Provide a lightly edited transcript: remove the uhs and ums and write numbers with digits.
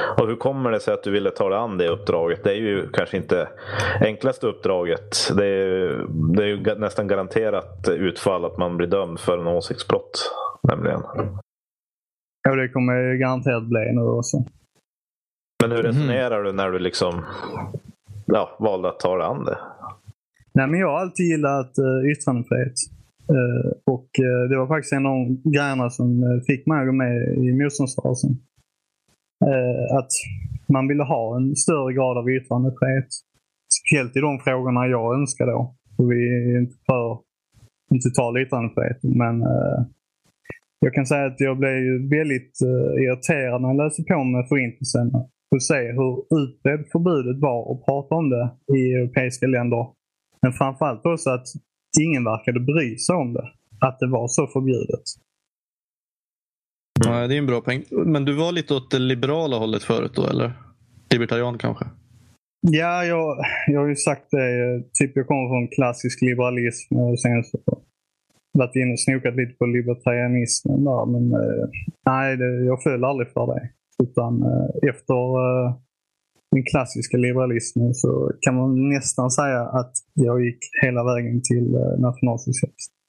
Och hur kommer det sig att du ville ta dig an det uppdraget? Det är ju kanske inte enklaste uppdraget. Det är ju nästan garanterat utfall att man blir dömd för en åsiktsbrott, nämligen. Ja, det kommer garanterat bli nu också. Men hur resonerar du när du liksom valde att ta dig an det? Nej, men jag har alltid gillat yttrandefrihet. Och det var faktiskt en av de grejerna som fick mig att gå med i motståndsrörelsen. Att man ville ha en större grad av yttrandefrihet. Speciellt i de frågorna jag önskar då. Och vi är inte för en total yttrandefrihet. Men jag kan säga att jag blev väldigt irriterad när jag läste på med Förintelsen. Och se hur utbredd förbudet var att prata om det i europeiska länder. Men framförallt också att ingen verkade bry sig om det. Att det var så förbjudet. Ja, det är en bra poäng. Men du var lite åt det liberala hållet förut då, eller? Libertarian kanske? Ja, jag har ju sagt det. Typ jag kommer från klassisk liberalism. Och sen så varit inne och snokat lite på libertarianismen där. Men nej, jag föll aldrig för det. Utan efter den klassiska liberalismen så kan man nästan säga att jag gick hela vägen till nationalsocialist.